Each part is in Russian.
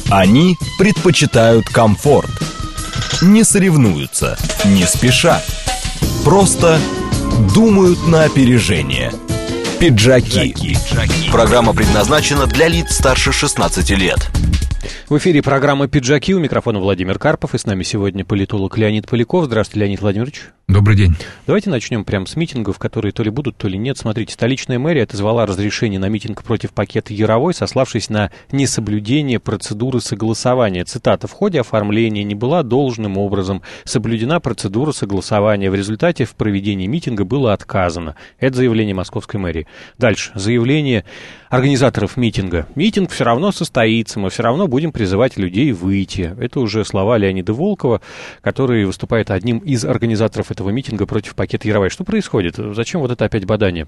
Они предпочитают комфорт. Не соревнуются, не спешат. Просто думают на опережение. Пиджаки. Программа предназначена для лиц старше 16 лет. В эфире программа «Пиджаки». У микрофона Владимир Карпов. И с нами сегодня политолог Леонид Поляков. Здравствуйте, Леонид Владимирович. Добрый день. Давайте начнем прямо с митингов, которые то ли будут, то ли нет. Смотрите, столичная мэрия отозвала разрешение на митинг против пакета Яровой, сославшись на несоблюдение процедуры согласования. Цитата: «В ходе оформления не была должным образом соблюдена процедура согласования. В результате в проведении митинга было отказано». Это заявление московской мэрии. Дальше. Заявление организаторов митинга. Митинг все равно состоится, мы все равно будем призывать людей выйти. Это уже слова Леонида Волкова, который выступает одним из организаторов этого митинга против пакета Яровой. Что происходит? Зачем вот это опять бадание?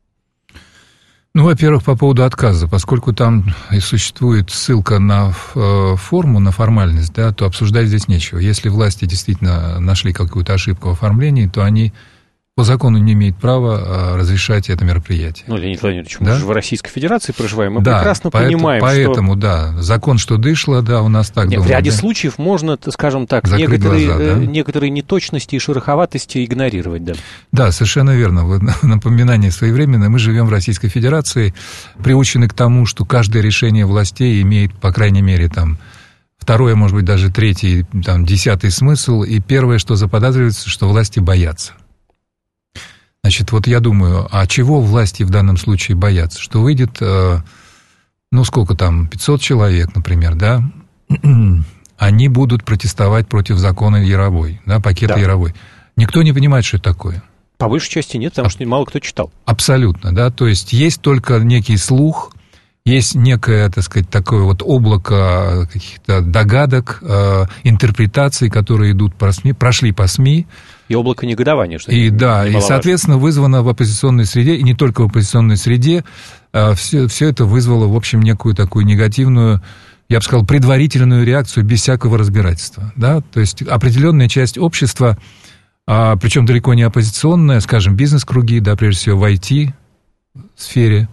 Ну, во-первых, по поводу отказа. Поскольку там и существует ссылка на форму, на формальность, да, то обсуждать здесь нечего. Если власти действительно нашли какую-то ошибку в оформлении, то они по закону не имеют права разрешать это мероприятие. Ну, Леонид Владимирович, мы же в Российской Федерации проживаем, мы прекрасно понимаем, поэтому, да, закон, что дышло, да, у нас так было. В ряде случаев можно, скажем так, некоторые неточности и шероховатости игнорировать, да. Да, совершенно верно. Напоминание своевременное. Мы живем в Российской Федерации, приучены к тому, что каждое решение властей имеет, по крайней мере, там, второе, может быть, даже третий, там, 10-й смысл, и первое, что заподозривается, что власти боятся. Значит, вот я думаю, а чего власти в данном случае боятся? Что выйдет, ну, сколько там, 500 человек, например, да? Они будут протестовать против закона Яровой, да, пакета Яровой. Никто не понимает, что это такое. По большей части нет, потому что мало кто читал. Абсолютно, да, то есть есть только некий слух, есть некое, так сказать, такое вот облако каких-то догадок, интерпретаций, которые идут по СМИ, прошли по СМИ. И облако негодования, что и, да, и, соответственно, вызвано в оппозиционной среде, и не только в оппозиционной среде, все это вызвало, в общем, некую такую негативную, я бы сказал, предварительную реакцию без всякого разбирательства. Да? То есть определенная часть общества, причем далеко не оппозиционная, скажем, бизнес-круги, да, прежде всего в IT-сфере,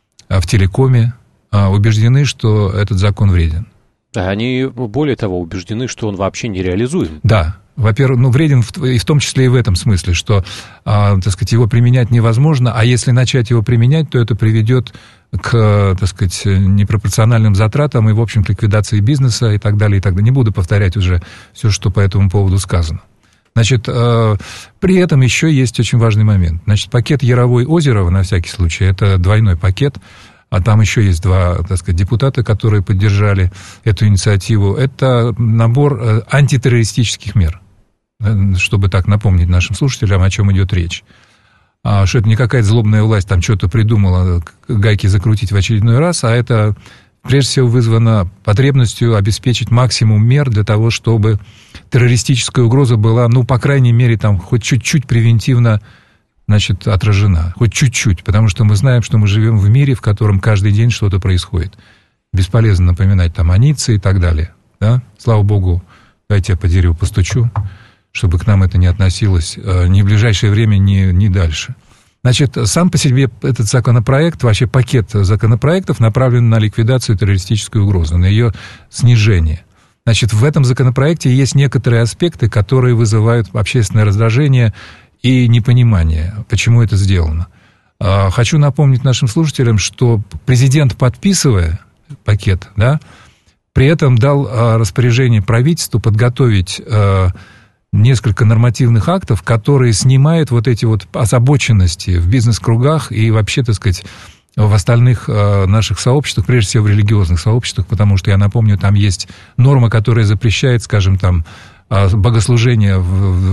в телекоме, убеждены, что этот закон вреден. Да, они, более того, убеждены, что он вообще не реализуем. Да. Во-первых, ну, вреден и в том числе и в этом смысле, что, так сказать, его применять невозможно, а если начать его применять, то это приведет к, так сказать, непропорциональным затратам и, в общем, к ликвидации бизнеса и так далее, и так далее. Не буду повторять уже все, что по этому поводу сказано. Значит, при этом еще есть очень важный момент. Значит, пакет Яровой-Озерова, на всякий случай, это двойной пакет, а там еще есть два, так сказать, депутата, которые поддержали эту инициативу. Это набор антитеррористических мер, чтобы так напомнить нашим слушателям, о чем идет речь. Что это не какая-то злобная власть там что-то придумала, гайки закрутить в очередной раз, а это прежде всего вызвано потребностью обеспечить максимум мер для того, чтобы террористическая угроза была, ну, по крайней мере, там, хоть чуть-чуть превентивно, значит, отражена. Хоть чуть-чуть, потому что мы знаем, что мы живем в мире, в котором каждый день что-то происходит. Бесполезно напоминать там о Ницце и так далее. Да? Слава богу, дайте я по дереву постучу, чтобы к нам это не относилось ни в ближайшее время, ни дальше. Значит, сам по себе этот законопроект, вообще пакет законопроектов направлен на ликвидацию террористической угрозы, на ее снижение. Значит, в этом законопроекте есть некоторые аспекты, которые вызывают общественное раздражение и непонимание, почему это сделано. Хочу напомнить нашим слушателям, что президент, подписывая пакет, да, при этом дал распоряжение правительству подготовить несколько нормативных актов, которые снимают вот эти вот озабоченности в бизнес-кругах и вообще, так сказать, в остальных наших сообществах, прежде всего в религиозных сообществах, потому что, я напомню, там есть норма, которая запрещает, скажем, там, богослужение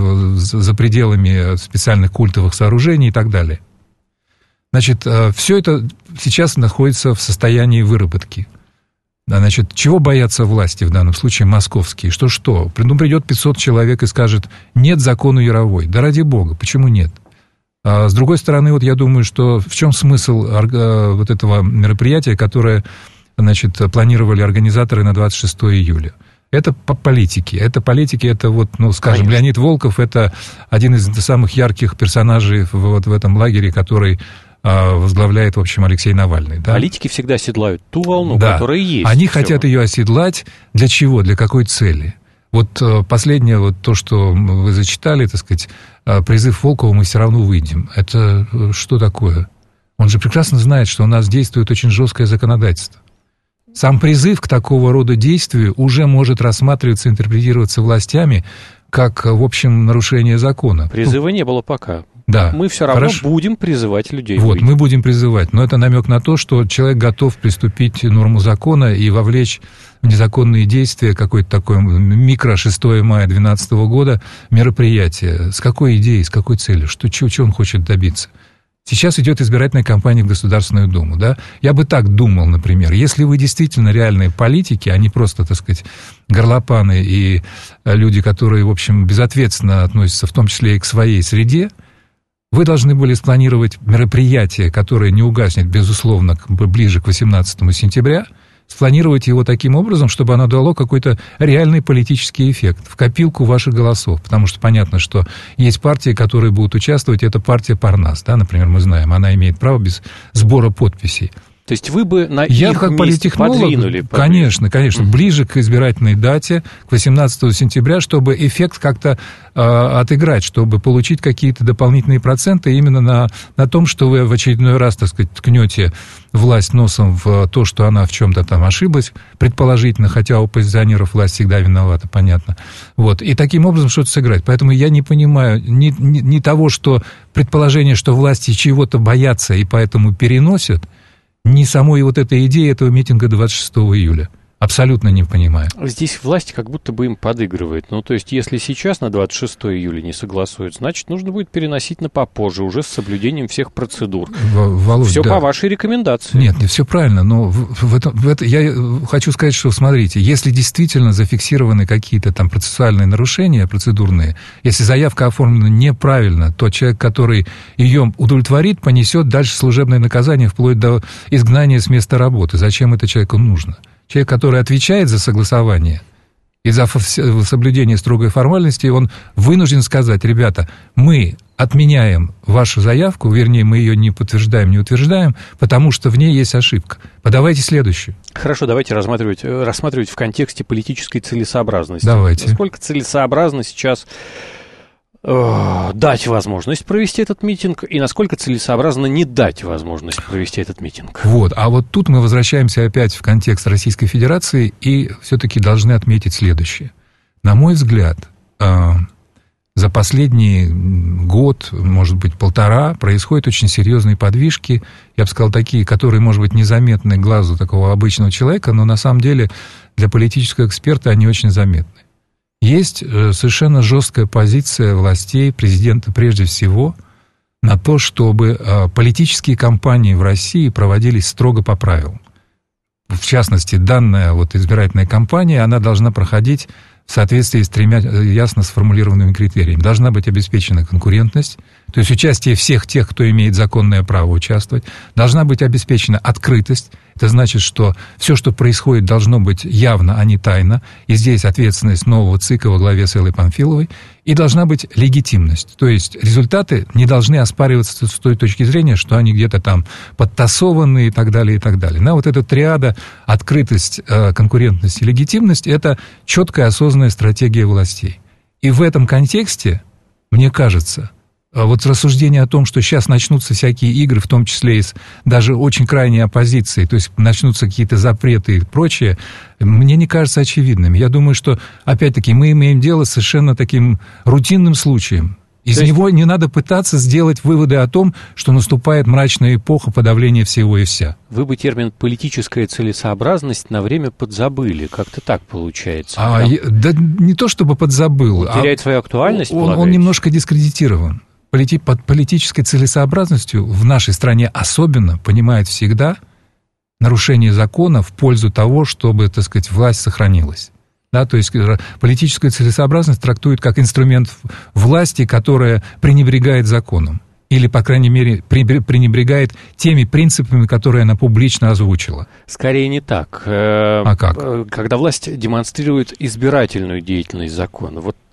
за пределами специальных культовых сооружений и так далее. Значит, все это сейчас находится в состоянии выработки. Значит, чего боятся власти, в данном случае московские? Что? Ну, придет 500 человек и скажет: нет закону Яровой. Да ради бога, почему нет? С другой стороны, вот я думаю, что в чем смысл вот этого мероприятия, которое, значит, планировали организаторы на 26 июля? Это политики. Это вот, ну, скажем, конечно, Леонид Волков, это один из самых ярких персонажей вот в этом лагере, который возглавляет, в общем, Алексей Навальный. Да? Политики всегда седлают ту волну, да. которая есть. Они хотят ее оседлать. Для чего? Для какой цели? Вот последнее, вот то, что вы зачитали, так сказать, призыв Волкова «Мы все равно выйдем». Это что такое? Он же прекрасно знает, что у нас действует очень жесткое законодательство. Сам призыв к такого рода действию уже может рассматриваться, интерпретироваться властями как, в общем, нарушение закона. Призыва не было пока. Да. Мы все равно будем призывать людей. Вот, выйти. Мы будем призывать. Но это намек на то, что человек готов приступить норму закона и вовлечь в незаконные действия какое-то такое 6 мая 2012 года мероприятие. С какой идеей, с какой целью? Чего он хочет добиться? Сейчас идет избирательная кампания в Государственную Думу, да? Я бы так думал, например, если вы действительно реальные политики, а не просто, так сказать, горлопаны и люди, которые, в общем, безответственно относятся, в том числе и к своей среде, вы должны были спланировать мероприятие, которое не угаснет, безусловно, ближе к 18 сентября, спланировать его таким образом, чтобы оно дало какой-то реальный политический эффект в копилку ваших голосов. Потому что понятно, что есть партии, которые будут участвовать, это партия Парнас, да, например, мы знаем, она имеет право без сбора подписей. То есть вы бы на Я их как месте подвинули? Конечно, ближе к избирательной дате, к 18 сентября, чтобы эффект как-то отыграть, чтобы получить какие-то дополнительные проценты именно на том, что вы в очередной раз, так сказать, ткнете власть носом в то, что она в чем-то там ошиблась, предположительно, хотя у оппозиционеров власть всегда виновата, понятно. Вот, и таким образом что-то сыграть. Поэтому я не понимаю ни того, что предположение, что власти чего-то боятся и поэтому переносят, ни самой вот этой идеи этого митинга 26 июля. Абсолютно не понимаю. Здесь власть как будто бы им подыгрывает. Ну, то есть, если сейчас на 26 июля не согласуют, значит, нужно будет переносить на попозже, уже с соблюдением всех процедур. Володь, все да. по вашей рекомендации. Нет, не все правильно, но я хочу сказать, что, смотрите, если действительно зафиксированы какие-то там процессуальные нарушения, процедурные, если заявка оформлена неправильно, то человек, который ее удовлетворит, понесет дальше служебное наказание вплоть до изгнания с места работы. Зачем это человеку нужно? Человек, который отвечает за согласование и за соблюдение строгой формальности, он вынужден сказать: ребята, мы отменяем вашу заявку, вернее, мы ее не подтверждаем, не утверждаем, потому что в ней есть ошибка. Подавайте следующую. Хорошо, давайте рассматривать в контексте политической целесообразности. Давайте. Насколько целесообразно сейчас дать возможность провести этот митинг, и насколько целесообразно не дать возможность провести этот митинг. Вот, а вот тут мы возвращаемся опять в контекст Российской Федерации и все-таки должны отметить следующее. На мой взгляд, за последний год, может быть, полтора, происходят очень серьезные подвижки, я бы сказал, такие, которые, может быть, незаметны глазу такого обычного человека, но на самом деле для политического эксперта они очень заметны. Есть совершенно жесткая позиция властей, президента прежде всего, на то, чтобы политические кампании в России проводились строго по правилам. В частности, данная вот избирательная кампания, она должна проходить в соответствии с 3 ясно сформулированными критериями. Должна быть обеспечена конкурентность, то есть участие всех тех, кто имеет законное право участвовать. Должна быть обеспечена открытость. Это значит, что все, что происходит, должно быть явно, а не тайно. И здесь ответственность нового ЦИКа во главе с Эллой Памфиловой. И должна быть легитимность. То есть результаты не должны оспариваться с той точки зрения, что они где-то там подтасованы и так далее, и так далее. На вот эта триада открытость, конкурентность и легитимность – это четкая осознанная стратегия властей. И в этом контексте, мне кажется, вот рассуждение о том, что сейчас начнутся всякие игры, в том числе и с даже очень крайней оппозицией, то есть начнутся какие-то запреты и прочее, мне не кажется очевидными. Я думаю, что, опять-таки, мы имеем дело с совершенно таким рутинным случаем. Из него не надо пытаться сделать выводы о том, что наступает мрачная эпоха подавления всего и вся. Вы бы термин «политическая целесообразность» на время подзабыли. Как-то так получается. Да не то чтобы подзабыл. Он теряет свою актуальность, он немножко дискредитирован. Под политической целесообразностью в нашей стране особенно понимают всегда нарушение закона в пользу того, чтобы, так сказать, власть сохранилась. Да, то есть политическую целесообразность трактуют как инструмент власти, которая пренебрегает законом. Или, по крайней мере, пренебрегает теми принципами, которые она публично озвучила. Скорее не так. А как? Когда власть демонстрирует избирательную деятельность закона. Вот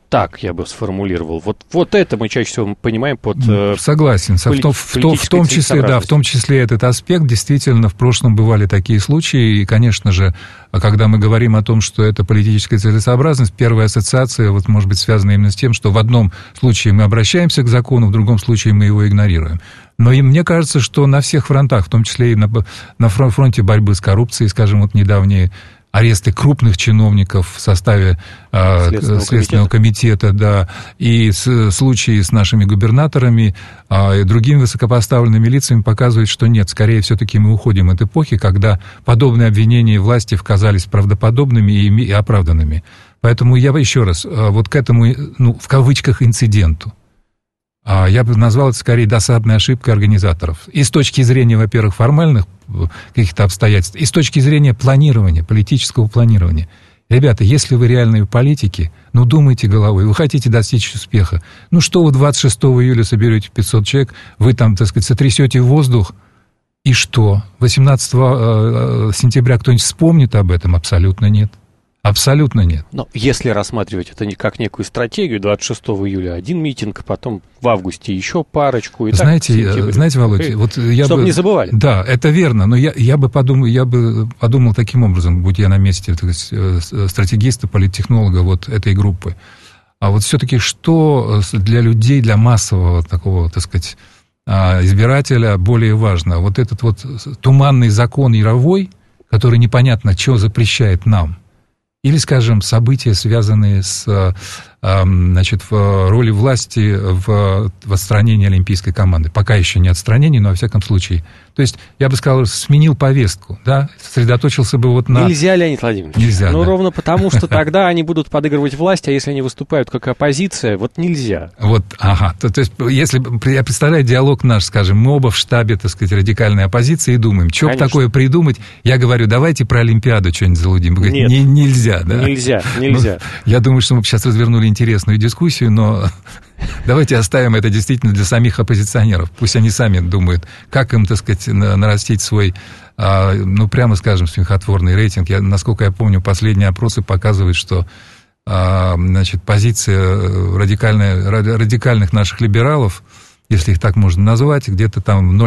так я бы сформулировал. Вот это мы чаще всего понимаем под... Согласен. В том числе этот аспект. Действительно, в прошлом бывали такие случаи. И, конечно же, когда мы говорим о том, что это политическая целесообразность, первая ассоциация, вот, может быть, связана именно с тем, что в одном случае мы обращаемся к закону, в другом случае мы его игнорируем. Но и мне кажется, что на всех фронтах, в том числе и на фронте борьбы с коррупцией, скажем, вот недавние аресты крупных чиновников в составе Следственного комитета, да, и случаи с нашими губернаторами и другими высокопоставленными лицами показывают, что нет, скорее все-таки мы уходим от эпохи, когда подобные обвинения власти казались правдоподобными и оправданными. Поэтому я еще раз, вот к этому, в кавычках, инциденту, я бы назвал это скорее досадной ошибкой организаторов. И с точки зрения, во-первых, формальных каких-то обстоятельств, и с точки зрения планирования, политического планирования. Ребята, если вы реальные политики, думайте головой, вы хотите достичь успеха. Что вы 26 июля соберете 500 человек, вы там, так сказать, сотрясете воздух, и что? 18 сентября кто-нибудь вспомнит об этом? Абсолютно нет. Абсолютно нет. Но если рассматривать это как некую стратегию, 26 июля один митинг, потом в августе еще парочку. И знаете, Володь, чтобы не забывали. Да, это верно, но я бы подумал таким образом, будь я на месте стратегиста, политтехнолога вот этой группы. А вот все-таки что для людей, для массового такого, так сказать, избирателя более важно? Вот этот вот туманный закон Яровой, который непонятно, что запрещает нам. Или, скажем, события, связанные с в роли власти в отстранении олимпийской команды. Пока еще не отстранение, но во всяком случае. То есть, я бы сказал, сменил повестку, да, сосредоточился бы вот на... Нельзя, Леонид Владимирович. Нельзя, да. Ровно потому, что тогда они будут подыгрывать власти, а если они выступают как оппозиция, вот нельзя. То есть, если я представляю диалог наш, скажем, мы оба в штабе, так сказать, радикальной оппозиции и думаем, что бы такое придумать, я говорю, давайте про Олимпиаду что-нибудь залудим. Вы говорите, нельзя, да? Нельзя. Я думаю, что мы сейчас развернули интересную дискуссию, но давайте оставим это действительно для самих оппозиционеров. Пусть они сами думают, как им, так сказать, нарастить свой, прямо скажем, смехотворный рейтинг. Насколько я помню, последние опросы показывают, что позиция радикальных наших либералов, если их так можно назвать, где-то там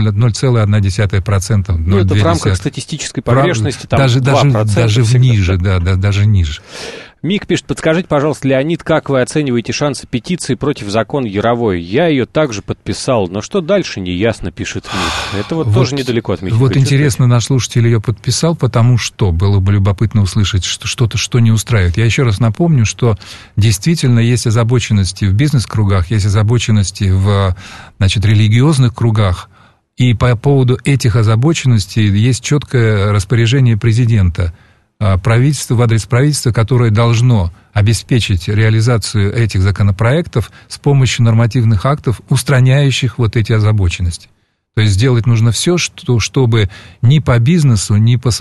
0,1%. Это в рамках статистической погрешности, там даже 2%. Даже ниже, даже ниже. Мик пишет, подскажите, пожалуйста, Леонид, как вы оцениваете шансы петиции против закона Яровой? Я ее также подписал, но что дальше, не ясно, пишет Мик. Это тоже недалеко от митинга. Вот интересно, наш слушатель ее подписал, потому что было бы любопытно услышать что-то, что не устраивает. Я еще раз напомню, что действительно есть озабоченности в бизнес-кругах, есть озабоченности в, религиозных кругах, и по поводу этих озабоченностей есть четкое распоряжение президента, правительство, в адрес правительства, которое должно обеспечить реализацию этих законопроектов с помощью нормативных актов, устраняющих вот эти озабоченности. То есть сделать нужно все, чтобы ни по бизнесу, ни по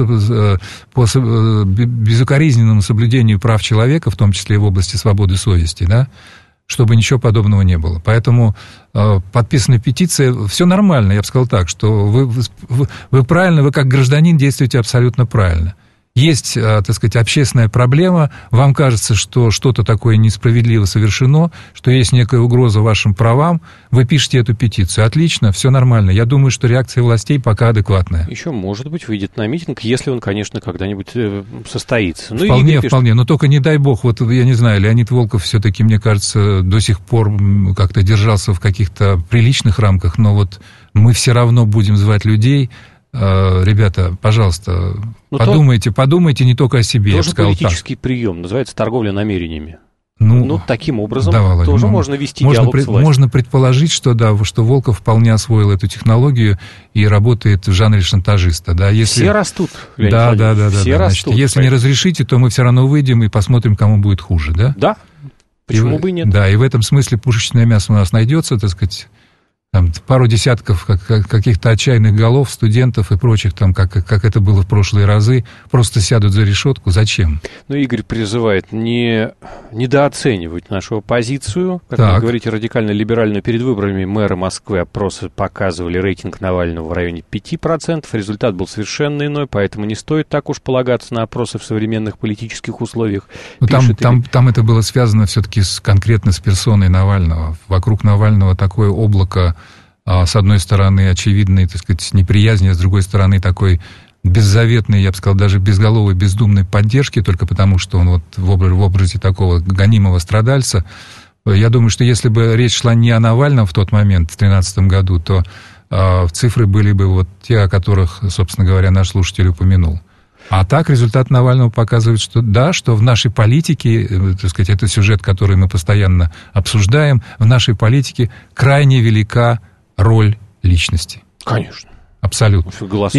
безукоризненному соблюдению прав человека, в том числе и в области свободы совести, да, чтобы ничего подобного не было. Поэтому подписанная петиция, все нормально, я бы сказал так, что вы правильно, вы как гражданин действуете абсолютно правильно. Есть, так сказать, общественная проблема, вам кажется, что что-то такое несправедливо совершено, что есть некая угроза вашим правам, вы пишете эту петицию. Отлично, все нормально. Я думаю, что реакция властей пока адекватная. Еще, может быть, выйдет на митинг, если он, конечно, когда-нибудь состоится. Вполне, но только не дай бог, вот я не знаю, Леонид Волков все-таки, мне кажется, до сих пор как-то держался в каких-то приличных рамках, но вот мы все равно будем звать людей. Ребята, пожалуйста, подумайте не только о себе. Тоже политический прием, называется торговля намерениями. Таким образом Володя, тоже можно вести диалог с властью. Можно предположить, что Волков вполне освоил эту технологию и работает в жанре шантажиста. Да, все растут, Леонид Владимирович, все растут. Если не разрешите, то мы все равно выйдем и посмотрим, кому будет хуже, да? Да, почему бы и нет. Да, и в этом смысле пушечное мясо у нас найдется, так сказать. там, пару десятков каких-то отчаянных голов, студентов и прочих, там, как это было в прошлые разы, просто сядут за решетку. Зачем? Ну, Игорь призывает не недооценивать нашу оппозицию. Как вы говорите, радикально-либеральную. Перед выборами мэра Москвы опросы показывали рейтинг Навального в районе 5%. Результат был совершенно иной, поэтому не стоит так уж полагаться на опросы в современных политических условиях. Ну, там это было связано все-таки конкретно с персоной Навального. Вокруг Навального такое облако, с одной стороны, очевидной, так сказать, неприязни, а с другой стороны, такой беззаветной, я бы сказал, даже безголовой, бездумной поддержки, только потому, что он вот в образе такого гонимого страдальца. Я думаю, что если бы речь шла не о Навальном в тот момент, в 2013 году, то цифры были бы вот те, о которых, собственно говоря, наш слушатель упомянул. А так результат Навального показывает, что да, что в нашей политике, так сказать, это сюжет, который мы постоянно обсуждаем, в нашей политике крайне велика роль личности. Конечно. Абсолютно.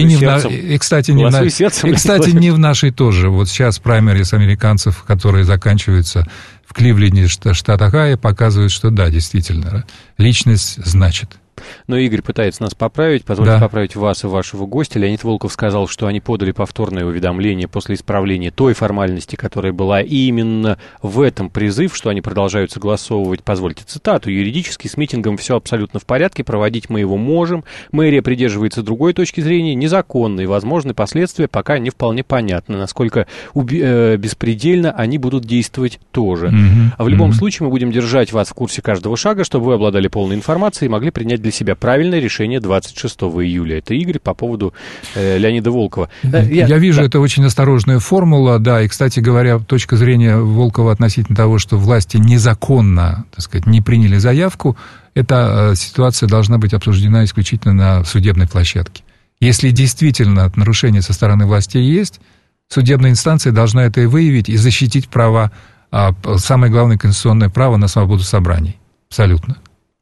И, кстати, не в нашей тоже. Вот сейчас праймерис американцев, которые заканчиваются в Кливленде, штат Огайо, показывают, что да, действительно, личность значит. Но Игорь пытается нас поправить. Позвольте поправить вас и вашего гостя. Леонид Волков сказал, что они подали повторное уведомление после исправления той формальности, которая была. И именно в этом призыв, что они продолжают согласовывать, позвольте цитату, юридически с митингом все абсолютно в порядке, проводить мы его можем. Мэрия придерживается другой точки зрения, незаконные, возможные последствия пока не вполне понятны, насколько беспредельно они будут действовать тоже. А в любом случае мы будем держать вас в курсе каждого шага, чтобы вы обладали полной информацией и могли принять для себя правильное решение 26 июля. Это Игорь по поводу Леонида Волкова. Я вижу, это очень осторожная формула, да, и, кстати говоря, точка зрения Волкова относительно того, что власти незаконно, так сказать, не приняли заявку, эта ситуация должна быть обсуждена исключительно на судебной площадке. Если действительно нарушение со стороны властей есть, судебная инстанция должна это и выявить, и защитить права, самое главное, конституционное право на свободу собраний. Абсолютно.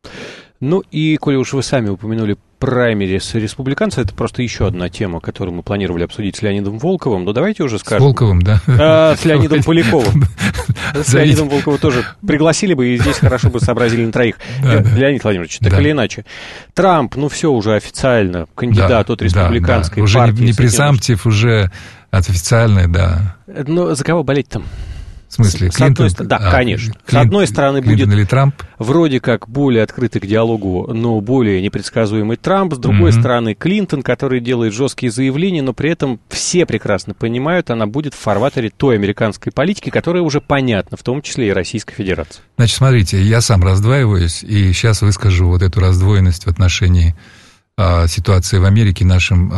Ну и, коли уж вы сами упомянули праймерис республиканцев, это просто еще одна тема, которую мы планировали обсудить с Леонидом Волковым, но давайте уже скажем... С Волковым, да. С Леонидом Поляковым. С Леонидом Волковым тоже пригласили бы, и здесь хорошо бы сообразили на троих. Леонид Владимирович, так или иначе. Трамп, ну все уже официально, кандидат от республиканской партии. Уже не презамптив, уже официальный, да. Но за кого болеть там? В смысле, Клинтон? Да, конечно. С одной стороны, Клинтон будет или Трамп? Вроде как более открытый к диалогу, но более непредсказуемый Трамп. С другой стороны, Клинтон, который делает жесткие заявления, но при этом все прекрасно понимают, она будет в фарватере той американской политики, которая уже понятна, в том числе и Российской Федерации. Значит, смотрите, я сам раздваиваюсь, и сейчас выскажу вот эту раздвоенность в отношении ситуации в Америке нашим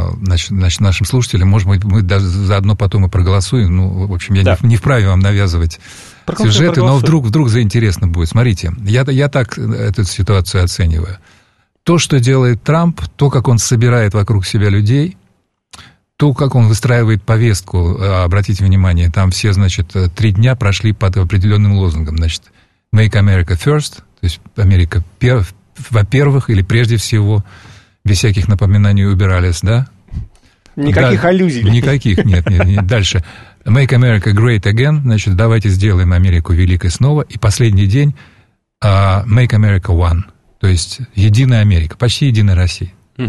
слушателям. Может быть, мы даже заодно потом и проголосуем. Ну, в общем, я не вправе вам навязывать сюжеты, но вдруг заинтересно будет. Смотрите, я так эту ситуацию оцениваю. То, что делает Трамп, то, как он собирает вокруг себя людей, то, как он выстраивает повестку, обратите внимание, там все, значит, 3 дня прошли под определенным лозунгом. Значит, Make America First, то есть Америка во-первых, или прежде всего, без всяких напоминаний убирались, да? Никаких аллюзий. Никаких, нет. Дальше. Make America Great Again, значит, давайте сделаем Америку великой снова. И последний день Make America One, то есть единая Америка, почти единая Россия.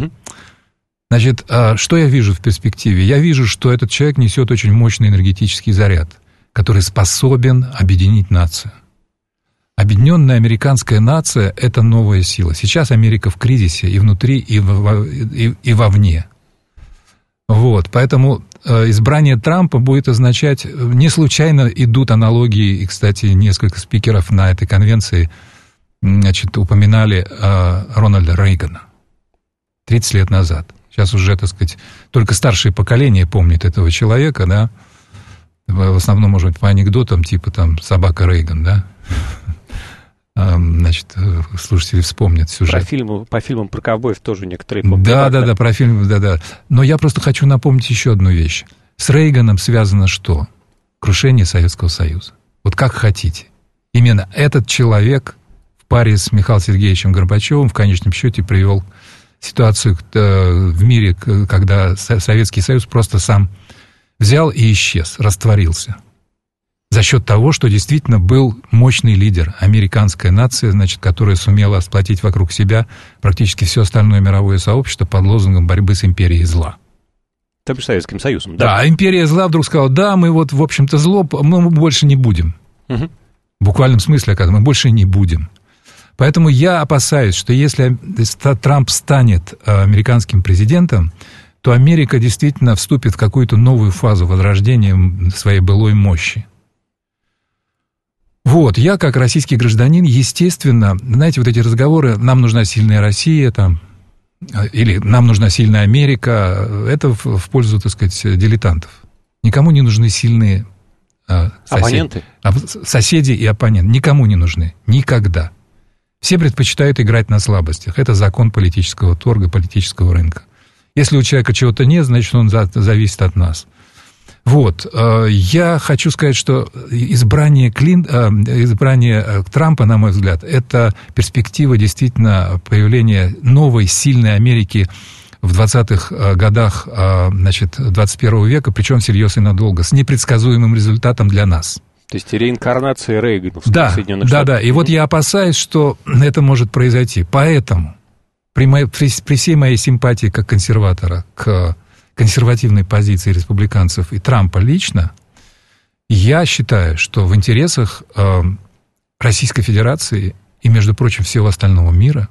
Значит, что я вижу в перспективе? Я вижу, что этот человек несет очень мощный энергетический заряд, который способен объединить нацию. Объединенная американская нация – это новая сила. Сейчас Америка в кризисе и внутри, и вовне. Вот, поэтому избрание Трампа будет означать... Не случайно идут аналогии, и, кстати, несколько спикеров на этой конвенции, значит, упоминали Рональда Рейгана 30 лет назад. Сейчас уже, так сказать, только старшее поколение помнит этого человека, да? В основном, может быть, по анекдотам, типа там «Собака Рейган», да? Значит, слушатели вспомнят сюжет. По фильмам про ковбоев тоже некоторые помнят. Да, про фильмы, да. Но я просто хочу напомнить еще одну вещь. С Рейганом связано что? Крушение Советского Союза. Вот как хотите. Именно этот человек в паре с Михаилом Сергеевичем Горбачевым в конечном счете привел ситуацию в мире, когда Советский Союз просто сам взял и исчез, растворился. За счет того, что действительно был мощный лидер, американская нация, значит, которая сумела сплотить вокруг себя практически все остальное мировое сообщество под лозунгом борьбы с империей зла. То бишь Советским Союзом, да? Да, империя зла вдруг сказала, да, мы вот, в общем-то, зло, мы больше не будем. Угу. В буквальном смысле, мы больше не будем. Поэтому я опасаюсь, что если Трамп станет американским президентом, то Америка действительно вступит в какую-то новую фазу возрождения своей былой мощи. Вот, я как российский гражданин, естественно, знаете, вот эти разговоры, нам нужна сильная Россия, там, или нам нужна сильная Америка, это в пользу, так сказать, дилетантов. Никому не нужны сильные оппоненты. Соседи и оппоненты. Никому не нужны. Никогда. Все предпочитают играть на слабостях. Это закон политического торга, политического рынка. Если у человека чего-то нет, значит, он зависит от нас. Вот. Я хочу сказать, что избрание Трампа, на мой взгляд, это перспектива действительно появления новой, сильной Америки в 20-х годах, значит, 21 века, причем всерьез и надолго, с непредсказуемым результатом для нас. То есть реинкарнация Рейгана в Соединенных Штатах. Да. И вот я опасаюсь, что это может произойти. Поэтому при всей моей симпатии как консерватора к консервативной позиции республиканцев и Трампа лично, я считаю, что в интересах Российской Федерации и, между прочим, всего остального мира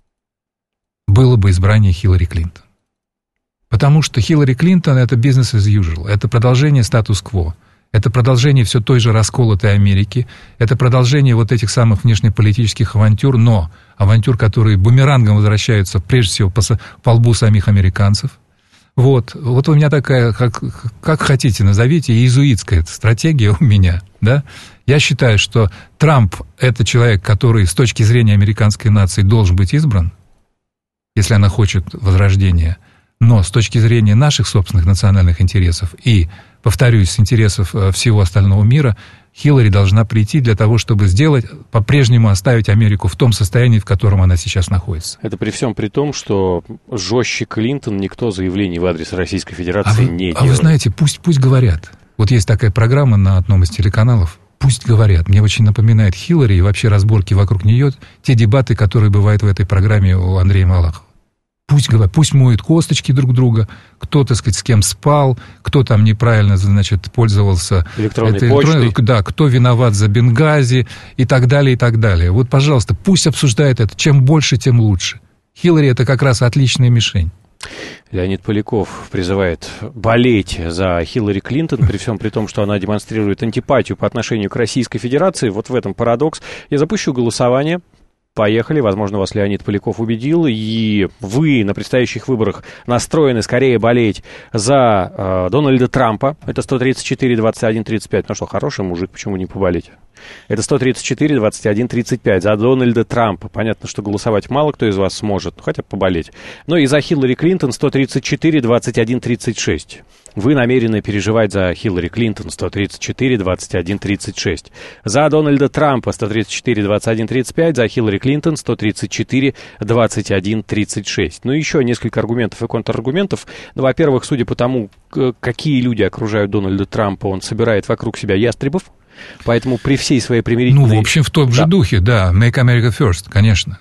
было бы избрание Хиллари Клинтон. Потому что Хиллари Клинтон — это business as usual, это продолжение статус-кво, это продолжение все той же расколотой Америки, это продолжение вот этих самых внешнеполитических авантюр, но авантюр, которые бумерангом возвращаются прежде всего по лбу самих американцев. Вот у меня такая, как хотите назовите, иезуитская стратегия у меня, да. Я считаю, что Трамп — это человек, который с точки зрения американской нации должен быть избран, если она хочет возрождения, но с точки зрения наших собственных национальных интересов и, повторюсь, с интересов всего остального мира, Хиллари должна прийти для того, чтобы сделать, по-прежнему оставить Америку в том состоянии, в котором она сейчас находится. Это при всем при том, что жестче Клинтон никто заявлений в адрес Российской Федерации не делает. А вы знаете, пусть говорят. Вот есть такая программа на одном из телеканалов. Пусть говорят. Мне очень напоминает Хиллари и вообще разборки вокруг нее, те дебаты, которые бывают в этой программе у Андрея Малахова. Пусть говорят, пусть моют косточки друг друга, кто, так сказать, с кем спал, кто там неправильно, значит, пользовался электронной почтой. Да, кто виноват за Бенгази и так далее, и так далее. Вот, пожалуйста, пусть обсуждают это. Чем больше, тем лучше. Хиллари — это как раз отличная мишень. Леонид Поляков призывает болеть за Хиллари Клинтон, при всем при том, что она демонстрирует антипатию по отношению к Российской Федерации. Вот в этом парадокс. Я запущу голосование. Поехали. Возможно, вас Леонид Поляков убедил, и вы на предстоящих выборах настроены скорее болеть за Дональда Трампа. Это 134, 21, 35. Ну что, хороший мужик, почему не поболеть? Это 134, 21, 35 за Дональда Трампа. Понятно, что голосовать мало кто из вас сможет, хотя бы поболеть. Но и за Хиллари Клинтон 134, 21, 36. Вы намерены переживать за Хиллари Клинтон 134, 21, 36. За Дональда Трампа 134, 21, 35. За Хиллари Клинтон 134, 21, 36. Ну, еще несколько аргументов и контраргументов. Ну, во-первых, судя по тому, какие люди окружают Дональда Трампа, он собирает вокруг себя ястребов. Поэтому при всей своей примирительной... Ну, в общем, в том же духе, да. Make America First, конечно.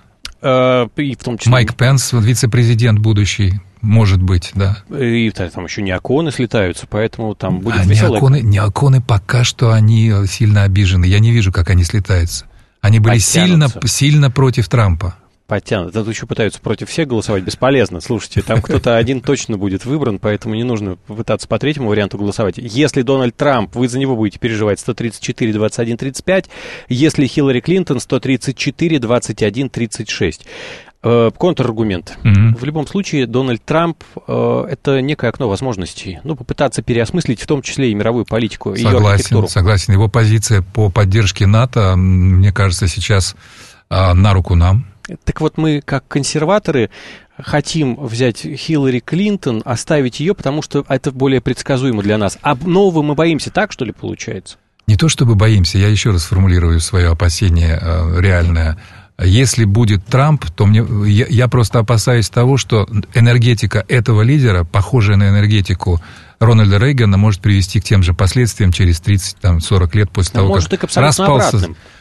И в том числе... Майк Пенс, вице-президент будущий, может быть, да. И там еще неоконы слетаются, поэтому там будет весело. Неоконы пока что они сильно обижены. Я не вижу, как они слетаются. Они были сильно против Трампа. Подтянут. Тут еще пытаются против всех голосовать. Бесполезно. Слушайте, там кто-то один точно будет выбран, поэтому не нужно пытаться по третьему варианту голосовать. Если Дональд Трамп, вы за него будете переживать 134, 21, 35. Если Хиллари Клинтон 134, 21, 36. Контраргумент. В любом случае, Дональд Трамп это некое окно возможностей. Ну, попытаться переосмыслить в том числе и мировую политику, ее архитектуру. Согласен. Его позиция по поддержке НАТО, мне кажется, сейчас на руку нам. Так вот, мы, как консерваторы, хотим взять Хиллари Клинтон, оставить ее, потому что это более предсказуемо для нас. А нового мы боимся, так, что ли, получается? Не то чтобы боимся, я еще раз сформулирую свое опасение реальное. Если будет Трамп, то я просто опасаюсь того, что энергетика этого лидера, похожая на энергетику Рональда Рейгана может привести к тем же последствиям через 30-40 лет после того, может, как распался.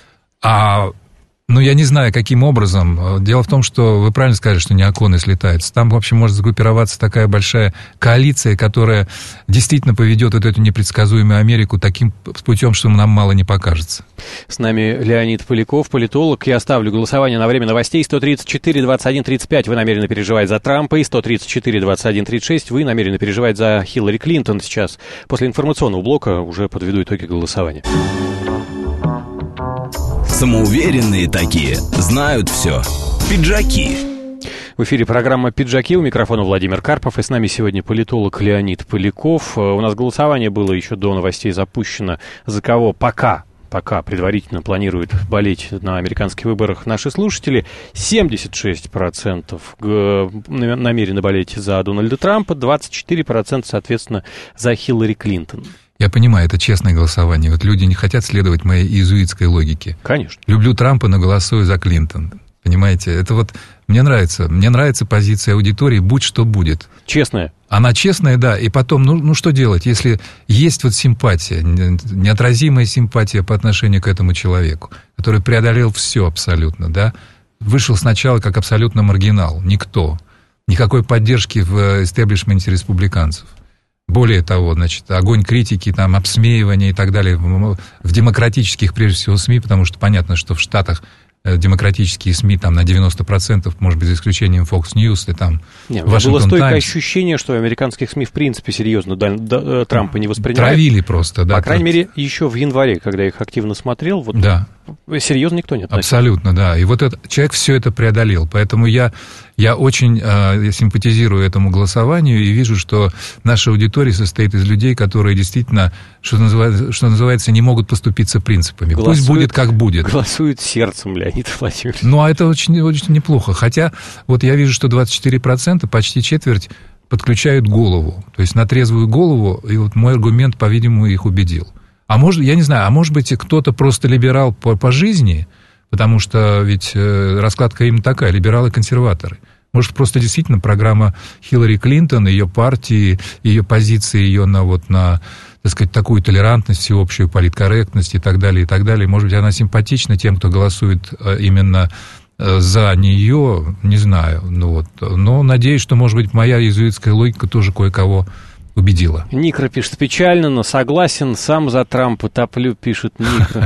Я не знаю, каким образом. Дело в том, что вы правильно сказали, что неоконы слетаются. Там, в общем, может сгруппироваться такая большая коалиция, которая действительно поведет вот эту непредсказуемую Америку таким путем, что нам мало не покажется. С нами Леонид Поляков, политолог. Я ставлю голосование на время новостей. 134-21-35 вы намерены переживать за Трампа, и 134-21-36 вы намерены переживать за Хиллари Клинтон. Сейчас, после информационного блока, уже подведу итоги голосования. Самоуверенные такие, знают все. Пиджаки. В эфире программа «Пиджаки». У микрофона Владимир Карпов. И с нами сегодня политолог Леонид Поляков. У нас голосование было еще до новостей запущено. За кого пока предварительно планируют болеть на американских выборах наши слушатели. 76% намерены болеть за Дональда Трампа, 24%, соответственно, за Хиллари Клинтон. Я понимаю, это честное голосование. Вот люди не хотят следовать моей иезуитской логике. Конечно. Люблю Трампа, но голосую за Клинтон. Понимаете, это вот мне нравится. Мне нравится позиция аудитории, будь что будет. Честная. Она честная, да. И потом, ну что делать, если есть вот симпатия, неотразимая симпатия по отношению к этому человеку, который преодолел все абсолютно, да, вышел сначала как абсолютно маргинал, никто, никакой поддержки в истеблишменте республиканцев. Более того, значит, огонь критики, там, обсмеивания и так далее в демократических, прежде всего, СМИ, потому что понятно, что в Штатах демократические СМИ там на 90%, может быть, за исключением Fox News и там Washington было стойкое Times. Ощущение, что американских СМИ в принципе серьезно Трампа не воспринимают. Травили просто, да. По крайней мере, еще в январе, когда я их активно смотрел, вот да. Серьезно никто не относится. Абсолютно, да. И вот этот человек все это преодолел. Поэтому я очень симпатизирую этому голосованию и вижу, что наша аудитория состоит из людей, которые действительно, что называется, не могут поступиться принципами. Пусть будет, как будет. Голосуют сердцем, Леонид Владимирович. Ну, а это очень, очень неплохо. Хотя, вот я вижу, что 24%, почти четверть, подключают голову. То есть на трезвую голову, и вот мой аргумент, по-видимому, их убедил. А может, я не знаю, а может быть, кто-то просто либерал по жизни, потому что ведь раскладка именно такая, либералы-консерваторы. Может, просто действительно программа Хиллари Клинтон, ее партии, ее позиции, ее на, так сказать, такую толерантность, всеобщую политкорректность и так далее, и так далее. Может быть, она симпатична тем, кто голосует именно за нее, не знаю. Но надеюсь, что, может быть, моя иезуитская логика тоже кое-кого убедила. Никра пишет печально, но согласен, сам за Трампа топлю, пишет Никра.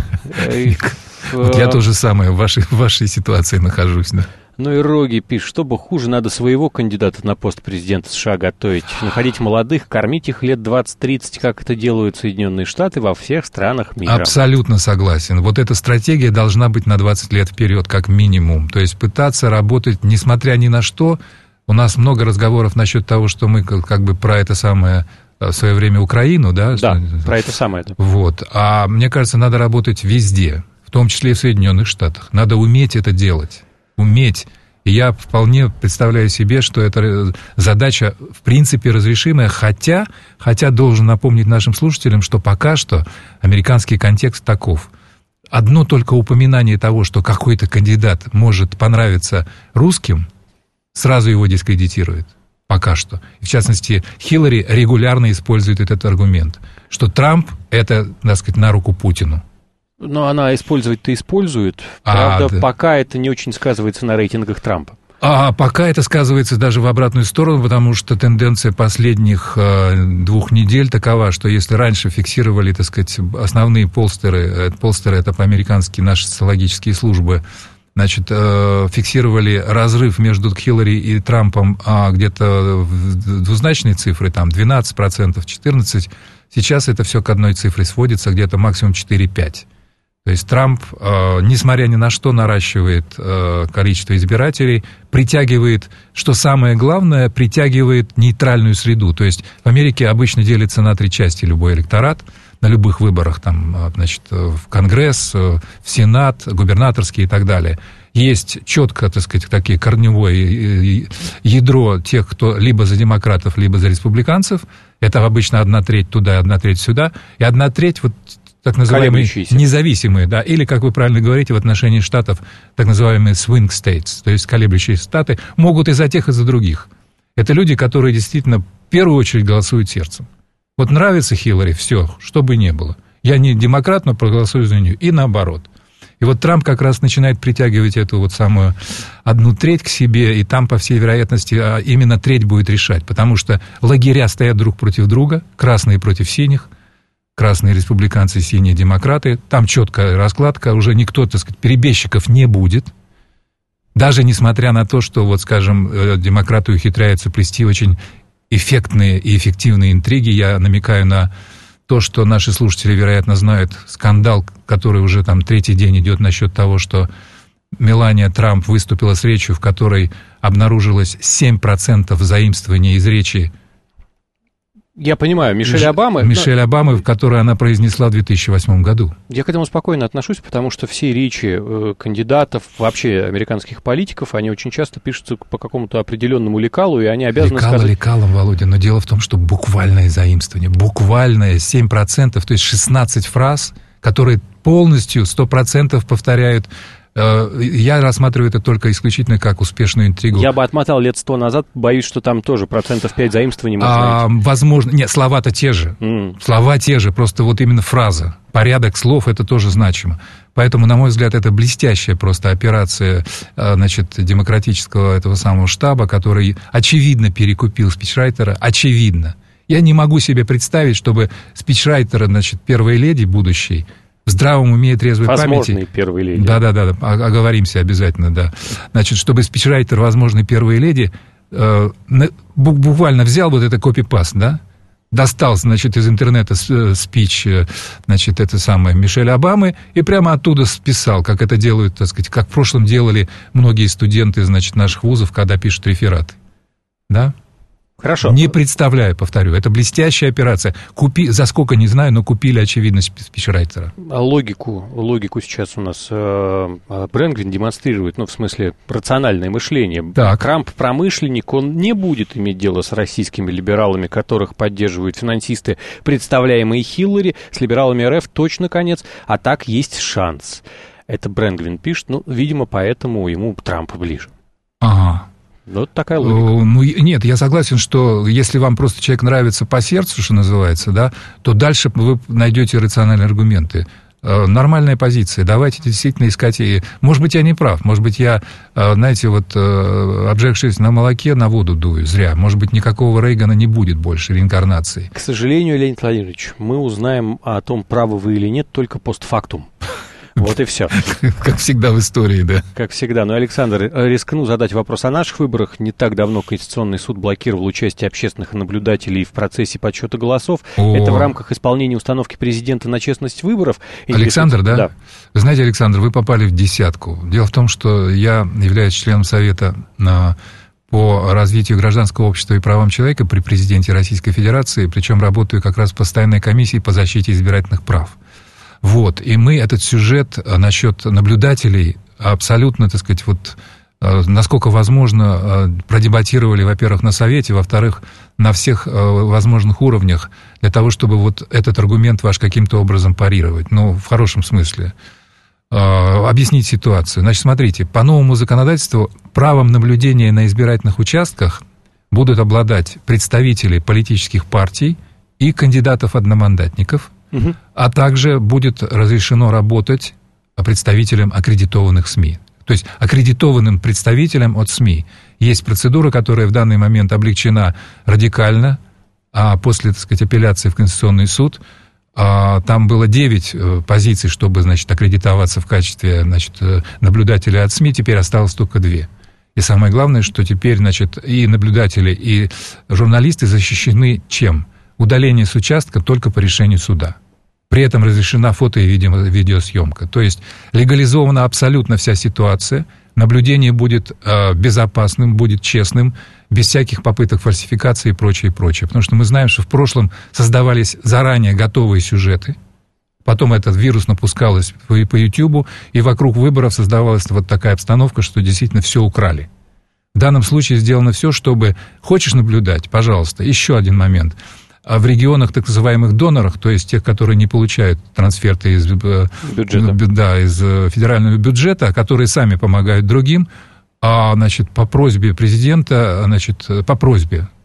Вот я то же самое в вашей ситуации нахожусь, да. Ну и Роги пишет, чтобы хуже, надо своего кандидата на пост президента США готовить. Находить молодых, кормить их лет 20-30, как это делают Соединенные Штаты во всех странах мира. Абсолютно согласен. Вот эта стратегия должна быть на 20 лет вперед, как минимум. То есть пытаться работать, несмотря ни на что. У нас много разговоров насчет того, что мы как бы про это самое в свое время Украину, да? Да, про это самое. Да. Вот. А мне кажется, надо работать везде, в том числе и в Соединенных Штатах. Надо уметь это делать. Уметь. И я вполне представляю себе, что это задача в принципе разрешимая, хотя должен напомнить нашим слушателям, что пока что американский контекст таков. Одно только упоминание того, что какой-то кандидат может понравиться русским, сразу его дискредитирует. Пока что. В частности, Хиллари регулярно использует этот аргумент, что Трамп — это, так сказать, на руку Путину. Но она использовать-то использует. Правда, да. Пока это не очень сказывается на рейтингах Трампа. А пока это сказывается даже в обратную сторону, потому что тенденция последних 2 недель такова, что если раньше фиксировали, так сказать, основные полстеры это по-американски наши социологические службы, значит, фиксировали разрыв между Хиллари и Трампом где-то двузначные цифры, там 12%, 14%. Сейчас это все к одной цифре сводится, где-то максимум 4-5%. То есть Трамп, несмотря ни на что, наращивает количество избирателей, притягивает, что самое главное, притягивает нейтральную среду. То есть в Америке обычно делится на 3 части любой электорат, на любых выборах, там, значит, в Конгресс, в Сенат, губернаторские и так далее. Есть четко, так сказать, такие корневое ядро тех, кто либо за демократов, либо за республиканцев. Это обычно 1/3 туда, 1/3 сюда, и 1/3 вот так называемые независимые, да, или, как вы правильно говорите, в отношении штатов, так называемые swing states, то есть колеблющиеся штаты, могут и за тех, и за других. Это люди, которые действительно в первую очередь голосуют сердцем. Вот нравится Хиллари, все, что бы ни было. Я не демократ, но проголосую за нее. И наоборот. И вот Трамп как раз начинает притягивать эту вот самую 1/3 к себе, и там, по всей вероятности, именно треть будет решать. Потому что лагеря стоят друг против друга, красные против синих, красные республиканцы, синие демократы. Там четкая раскладка, уже никто, так сказать, перебежчиков не будет. Даже несмотря на то, что, вот, скажем, демократы ухитряются плести очень эффектные и эффективные интриги. Я намекаю на то, что наши слушатели, вероятно, знают скандал, который уже там третий день идет насчет того, что Мелания Трамп выступила с речью, в которой обнаружилось 7% заимствования из речи. Я понимаю, Мишель Обамы, в которой она произнесла в 2008 году. Я к этому спокойно отношусь, потому что все речи кандидатов, вообще американских политиков, они очень часто пишутся по какому-то определенному лекалу, и они обязаны сказать... Лекалом, Володя, но дело в том, что буквальное заимствование, буквальное 7%, то есть 16 фраз, которые полностью 100% повторяют. Я рассматриваю это только исключительно как успешную интригу. Я бы отмотал лет 100 назад, боюсь, что там тоже 5% заимствований можно найти. Возможно, нет, слова-то те же. Слова те же, просто вот именно фраза. Порядок слов, это тоже значимо. Поэтому, на мой взгляд, это блестящая просто операция, значит, демократического этого самого штаба, который очевидно перекупил спичрайтера, очевидно. Я не могу себе представить, чтобы спичрайтера, значит, первой леди будущей, в здравом уме и трезвой памяти... Возможные первые леди. Да, оговоримся обязательно, да. Значит, чтобы спичрайтер возможной первой леди буквально взял вот это копипаст, да, достал, значит, из интернета спич, значит, это самое, Мишель Обамы, и прямо оттуда списал, как это делают, так сказать, как в прошлом делали многие студенты, значит, наших вузов, когда пишут рефераты, да. Хорошо. Не представляю, повторю, это блестящая операция. За сколько, не знаю, но купили, очевидно, спичрайтера. Логику сейчас у нас Брэнгвин демонстрирует, в смысле, рациональное мышление. Так. Трамп промышленник, он не будет иметь дело с российскими либералами, которых поддерживают финансисты, представляемые Хиллари, с либералами РФ точно конец, а так есть шанс. Это Брэнгвин пишет, видимо, поэтому ему Трамп ближе. Ага. Вот такая логика. Нет, я согласен, что если вам просто человек нравится по сердцу, что называется, да, то дальше вы найдете рациональные аргументы. Нормальная позиция. Давайте действительно искать... Может быть, я не прав. Может быть, я, знаете, вот обжегшись на молоке, на воду дую зря. Может быть, никакого Рейгана не будет больше реинкарнации. К сожалению, Леонид Владимирович, мы узнаем о том, правы вы или нет, только постфактум. Вот и все. Как всегда в истории, да. Как всегда. Но, Александр, рискну задать вопрос о наших выборах. Не так давно Конституционный суд блокировал участие общественных наблюдателей в процессе подсчета голосов. Это в рамках исполнения установки президента на честность выборов. Александр, да? Вы знаете, Александр, вы попали в десятку. Дело в том, что я являюсь членом Совета по развитию гражданского общества и правам человека при президенте Российской Федерации, причем работаю как раз в постоянной комиссии по защите избирательных прав. Вот, и мы этот сюжет насчет наблюдателей абсолютно, так сказать, вот, насколько возможно, продебатировали, во-первых, на Совете, во-вторых, на всех возможных уровнях, для того, чтобы вот этот аргумент ваш каким-то образом парировать, в хорошем смысле, объяснить ситуацию. Значит, смотрите, по новому законодательству правом наблюдения на избирательных участках будут обладать представители политических партий и кандидатов-одномандатников, а также будет разрешено работать представителям аккредитованных СМИ. То есть аккредитованным представителям от СМИ. Есть процедура, которая в данный момент облегчена радикально, а после, так сказать, апелляции в Конституционный суд, там было 9 позиций, чтобы, значит, аккредитоваться в качестве, значит, наблюдателя от СМИ, теперь осталось только 2. И самое главное, что теперь, значит, и наблюдатели, и журналисты защищены чем? Удаление с участка только по решению суда. При этом разрешена фото- и видеосъемка. То есть легализована абсолютно вся ситуация, наблюдение будет безопасным, будет честным, без всяких попыток фальсификации и прочее, прочее. Потому что мы знаем, что в прошлом создавались заранее готовые сюжеты, потом этот вирус напускалось по Ютьюбу, и вокруг выборов создавалась вот такая обстановка, что действительно все украли. В данном случае сделано все, чтобы... Хочешь наблюдать? Пожалуйста. Еще один момент. А в регионах так называемых донорах, то есть тех, которые не получают трансферты из бюджета, из федерального бюджета, которые сами помогают другим, значит, по просьбе президента, значит, по просьбе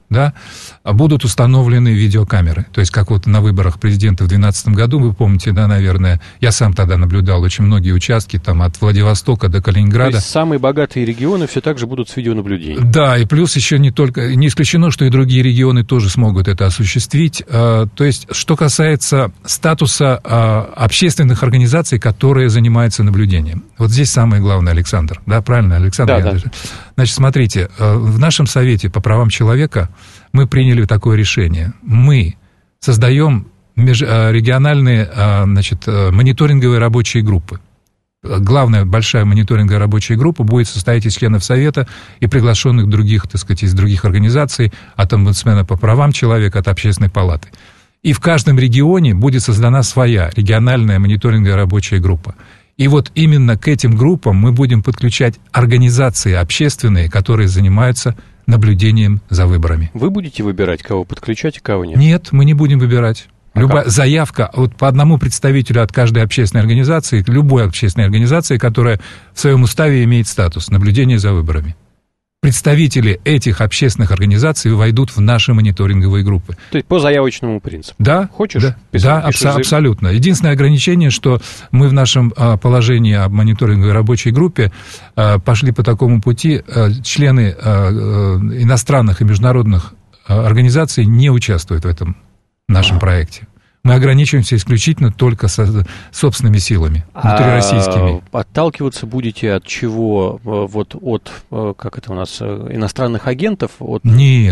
да, будут установлены видеокамеры. То есть, как вот на выборах президента в 2012 году, вы помните, да, наверное, я сам тогда наблюдал очень многие участки, там, от Владивостока до Калининграда. То есть, самые богатые регионы все так же будут с видеонаблюдением. Да, и плюс еще не исключено, что и другие регионы тоже смогут это осуществить. То есть, что касается статуса общественных организаций, которые занимаются наблюдением. Вот здесь самое главное, Александр. Да, правильно, Александр? Да. Значит, смотрите, в нашем Совете по правам человека мы приняли такое решение. Мы создаем региональные, значит, мониторинговые рабочие группы. Главная большая мониторинговая рабочая группа будет состоять из членов Совета и приглашенных других, так сказать, из других организаций, от омбудсмена по правам человека, от Общественной палаты. И в каждом регионе будет создана своя региональная мониторинговая рабочая группа. И вот именно к этим группам мы будем подключать организации общественные, которые занимаются наблюдением за выборами. Вы будете выбирать, кого подключать и кого нет? Нет, мы не будем выбирать. Любая заявка вот по одному представителю от каждой общественной организации, любой общественной организации, которая в своем уставе имеет статус наблюдения за выборами. Представители этих общественных организаций войдут в наши мониторинговые группы. То есть по заявочному принципу? Да. Хочешь? Да, абсолютно. Единственное ограничение, что мы в нашем положении о мониторинговой рабочей группе пошли по такому пути, члены иностранных и международных организаций не участвуют в этом нашем проекте. Мы ограничиваемся исключительно только собственными силами, внутрироссийскими. Отталкиваться будете от чего? Вот от, как это у нас, иностранных агентов? Нет.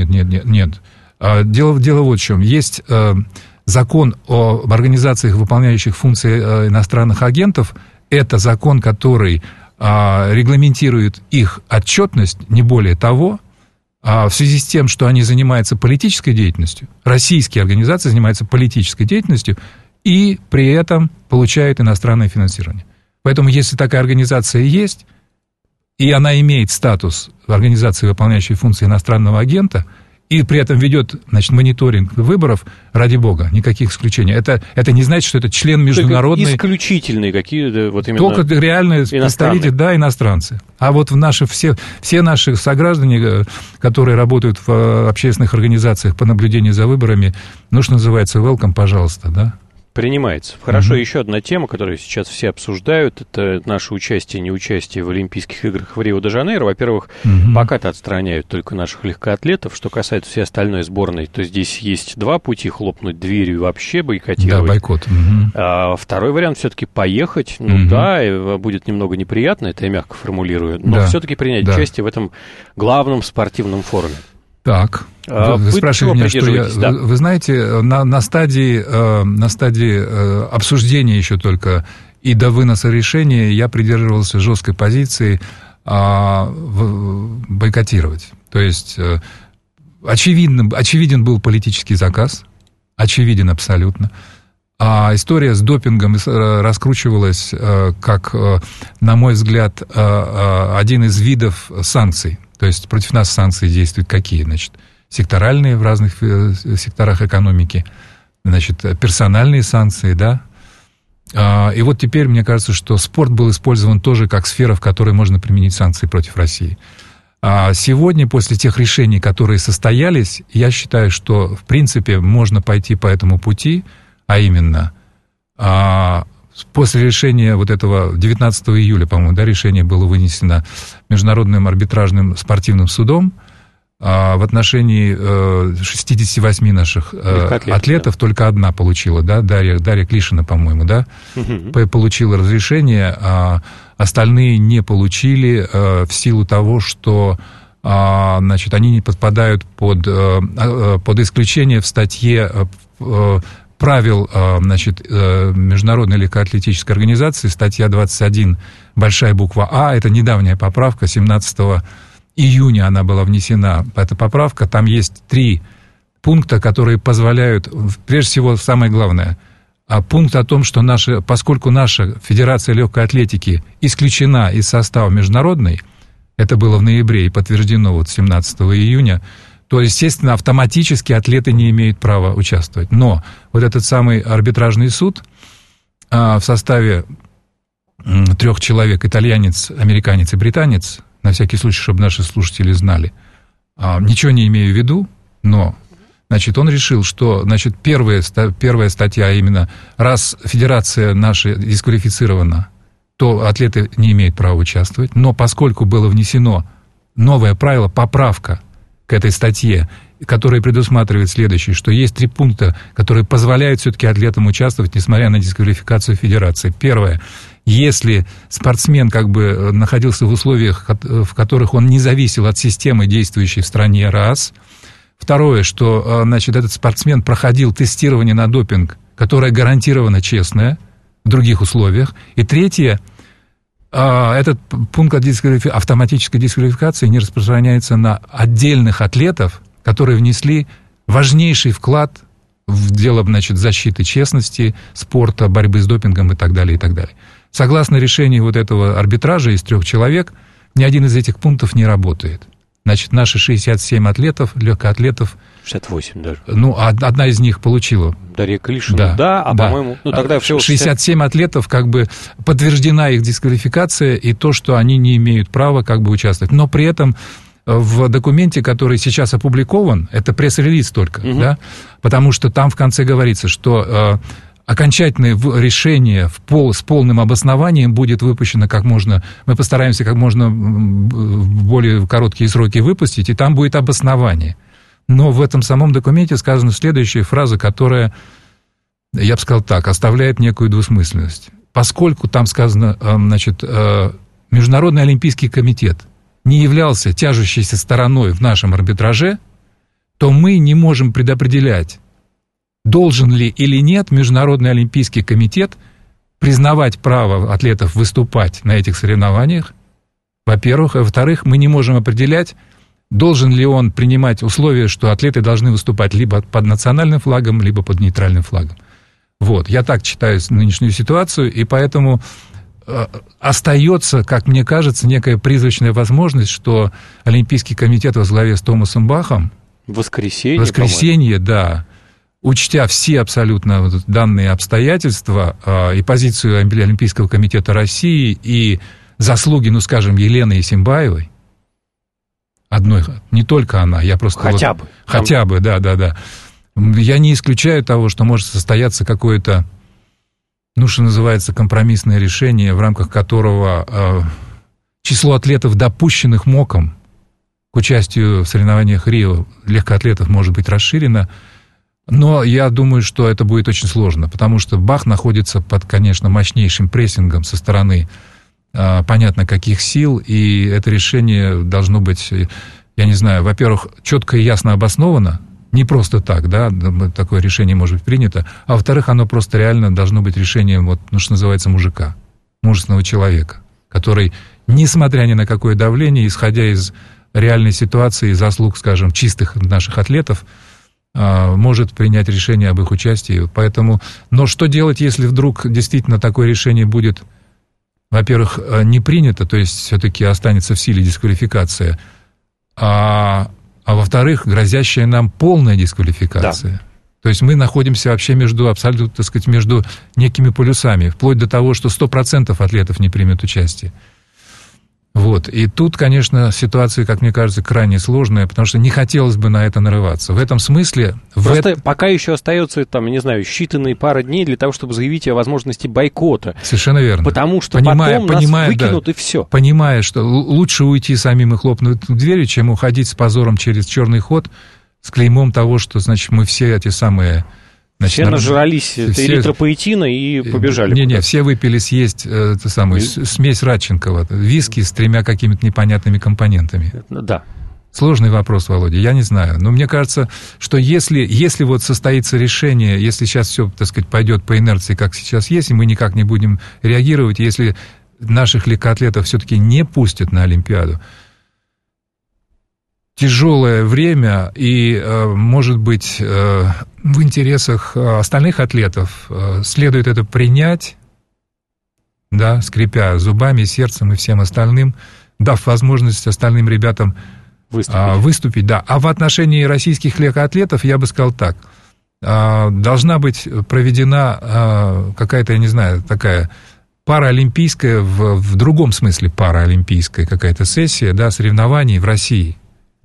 Дело вот в чем. Есть закон об организациях, выполняющих функции иностранных агентов. Это закон, который регламентирует их отчетность, не более того. В связи с тем, что они занимаются политической деятельностью, российские организации занимаются политической деятельностью и при этом получают иностранное финансирование. Поэтому, если такая организация есть, и она имеет статус организации, выполняющей функции иностранного агента, и при этом ведет, значит, мониторинг выборов, ради бога, никаких исключений. Это не значит, что это член международной... Только исключительные какие-то вот именно... Только реальные представители, да, иностранцы. А вот все наши сограждане, которые работают в общественных организациях по наблюдению за выборами, ну, что называется, welcome, пожалуйста, да. Принимается. Хорошо, еще одна тема, которую сейчас все обсуждают, это наше участие, неучастие в Олимпийских играх в Рио-де-Жанейро. Во-первых, пока-то отстраняют только наших легкоатлетов. Что касается всей остальной сборной, то здесь есть два пути: хлопнуть дверью и вообще бойкотировать. Да, бойкот. Второй вариант все-таки поехать. Да, будет немного неприятно, это я мягко формулирую, но все-таки принять участие в этом главном спортивном форуме. Так, вы спрашиваете меня, что я... Да. Вы знаете, на стадии обсуждения еще только и до выноса решения я придерживался жесткой позиции бойкотировать. То есть очевиден был политический заказ, очевиден абсолютно. А история с допингом раскручивалась как, на мой взгляд, один из видов санкций. То есть против нас санкции действуют какие? Значит, секторальные в разных секторах экономики, значит, персональные санкции, да. И вот теперь мне кажется, что спорт был использован тоже как сфера, в которой можно применить санкции против России. Сегодня, после тех решений, которые состоялись, я считаю, что, в принципе, можно пойти по этому пути, а именно... После решения вот этого 19 июля, по-моему, да, решение было вынесено Международным арбитражным спортивным судом в отношении 68 наших атлетов, только одна получила, да, Дарья Клишина, по-моему, да, получила разрешение, а остальные не получили в силу того, что, значит, они не подпадают под исключение в статье правил, значит, Международной легкоатлетической организации, статья 21, большая буква А, это недавняя поправка, 17 июня она была внесена, эта поправка, там есть 3 пункта, которые позволяют, прежде всего, самое главное, пункт о том, что поскольку наша Федерация легкой атлетики исключена из состава международной, это было в ноябре и подтверждено вот 17 июня, то, естественно, автоматически атлеты не имеют права участвовать. Но вот этот самый арбитражный суд в составе 3 человек, итальянец, американец и британец, на всякий случай, чтобы наши слушатели знали, Ничего не имею в виду, но, значит, он решил, что, значит, первая статья, именно, раз федерация наша дисквалифицирована, то атлеты не имеют права участвовать, но поскольку было внесено новое правило, поправка к этой статье, которая предусматривает следующее, что есть 3 пункта, которые позволяют все-таки атлетам участвовать, несмотря на дисквалификацию федерации. Первое. Если спортсмен как бы находился в условиях, в которых он не зависел от системы, действующей в стране, раз. Второе, что, значит, этот спортсмен проходил тестирование на допинг, которое гарантированно честное, в других условиях. И третье, этот пункт автоматической дисквалификации не распространяется на отдельных атлетов, которые внесли важнейший вклад в дело, значит, защиты честности, спорта, борьбы с допингом и так далее, и так далее. Согласно решению вот этого арбитража из 3 человек, ни один из этих пунктов не работает. Значит, наши 67 атлетов, легкоатлетов... 68 даже. Ну, одна из них получила. Дарья Клишина, да, по-моему... Ну, тогда всего 67 атлетов, как бы, подтверждена их дисквалификация и то, что они не имеют права, как бы, участвовать. Но при этом в документе, который сейчас опубликован, это пресс-релиз только, да, потому что там в конце говорится, что окончательное решение с полным обоснованием будет выпущено как можно, мы постараемся как можно в более короткие сроки выпустить, и там будет обоснование. Но в этом самом документе сказана следующая фраза, которая, я бы сказал так, оставляет некую двусмысленность. Поскольку там сказано, значит, Международный олимпийский комитет не являлся тяжущейся стороной в нашем арбитраже, то мы не можем предопределять, должен ли или нет Международный олимпийский комитет признавать право атлетов выступать на этих соревнованиях, во-первых. А во-вторых, мы не можем определять, должен ли он принимать условия, что атлеты должны выступать либо под национальным флагом, либо под нейтральным флагом. Вот, я так читаю нынешнюю ситуацию, и поэтому остается, как мне кажется, некая призрачная возможность, что Олимпийский комитет во главе с Томасом Бахом в воскресенье, да, учтя все абсолютно данные обстоятельства и позицию Олимпийского комитета России и заслуги, ну, скажем, Елены Исимбаевой, одной, не только она, я просто... Хотя бы, да. Я не исключаю того, что может состояться какое-то, ну, что называется, компромиссное решение, в рамках которого число атлетов, допущенных МОКом к участию в соревнованиях Рио, легкоатлетов, может быть расширено. Но я думаю, что это будет очень сложно, потому что Бах находится под, конечно, мощнейшим прессингом со стороны понятно каких сил, и это решение должно быть, я не знаю, во-первых, четко и ясно обосновано, не просто так, да, такое решение может быть принято, а во-вторых, оно просто реально должно быть решением, вот, ну, что называется, мужика, мужественного человека, который, несмотря ни на какое давление, исходя из реальной ситуации, заслуг, скажем, чистых наших атлетов, может принять решение об их участии. Поэтому, но что делать, если вдруг действительно такое решение будет, во-первых, не принято, то есть все-таки останется в силе дисквалификация, а во-вторых, грозящая нам полная дисквалификация. Да. То есть мы находимся вообще между, абсолютно, так сказать, между некими полюсами, вплоть до того, что 100% атлетов не примет участие. Вот. И тут, конечно, ситуация, как мне кажется, крайне сложная, потому что не хотелось бы на это нарываться. В этом смысле... Просто пока еще остается, там, не знаю, считанные пары дней для того, чтобы заявить о возможности бойкота. Совершенно верно. Потому что потом нас выкинут, да, и все. Понимая, что лучше уйти самим и хлопнуть дверью, чем уходить с позором через черный ход с клеймом того, что, значит, мы все эти самые... Значит, все нажрались эритропоэтина и побежали. Не, все выпили съесть смесь Радченкова, виски с 3 какими-то непонятными компонентами. Да. Сложный вопрос, Володя, я не знаю. Но мне кажется, что если вот состоится решение, если сейчас все, так сказать, пойдет по инерции, как сейчас есть, и мы никак не будем реагировать, если наших легкоатлетов все-таки не пустят на Олимпиаду, тяжелое время, и, может быть, в интересах остальных атлетов следует это принять, да, скрипя зубами, сердцем и всем остальным, дав возможность остальным ребятам выступить. Да. А в отношении российских легкоатлетов я бы сказал так. Должна быть проведена какая-то, я не знаю, такая параолимпийская, в другом смысле параолимпийская какая-то сессия, да, соревнований в России.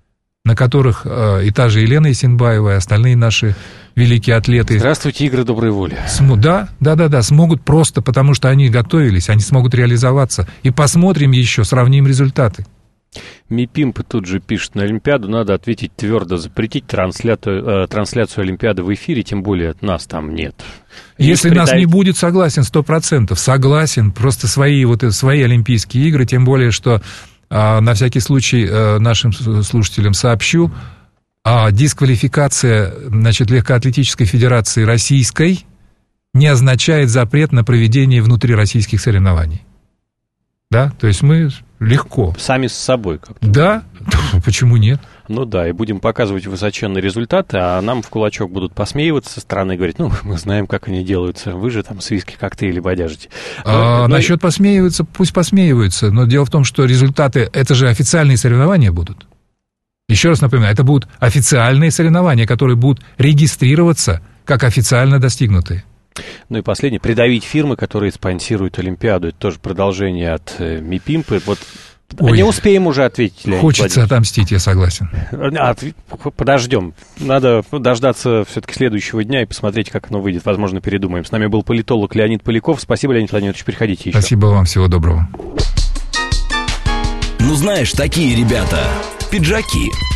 на которых и та же Елена Исенбаева, и остальные наши великие атлеты... Здравствуйте, игры доброй воли. Да, смогут просто, потому что они готовились, они смогут реализоваться. И посмотрим еще, сравним результаты. Мипимпы тут же пишет: на Олимпиаду надо ответить твердо, запретить трансляцию Олимпиады в эфире, тем более нас там нет. Если нас не будет, согласен, 100%, согласен, просто свои Олимпийские игры, тем более, что на всякий случай нашим слушателям сообщу, дисквалификация, легкоатлетической федерации российской не означает запрет на проведение внутрироссийских соревнований. Да, то есть мы легко. Сами с собой как-то. Да, почему нет? Ну да, и будем показывать высоченные результаты, а нам в кулачок будут посмеиваться со стороны и говорить: мы знаем, как они делаются, вы же там с виски коктейли бодяжите. Насчет посмеиваются, пусть посмеиваются, но дело в том, что результаты, это же официальные соревнования будут. Еще раз напоминаю, это будут официальные соревнования, которые будут регистрироваться как официально достигнутые. Ну и последнее, придавить фирмы, которые спонсируют Олимпиаду. Это тоже продолжение от Мипимпы. Не успеем уже ответить, Леонид Хочется отомстить, я согласен. Подождем. Надо дождаться все-таки следующего дня и посмотреть, как оно выйдет. Возможно, передумаем. С нами был политолог Леонид Поляков. Спасибо, Леонид Владимирович. Приходите еще. Спасибо вам. Всего доброго. Ну, знаешь, такие ребята. Пиджаки.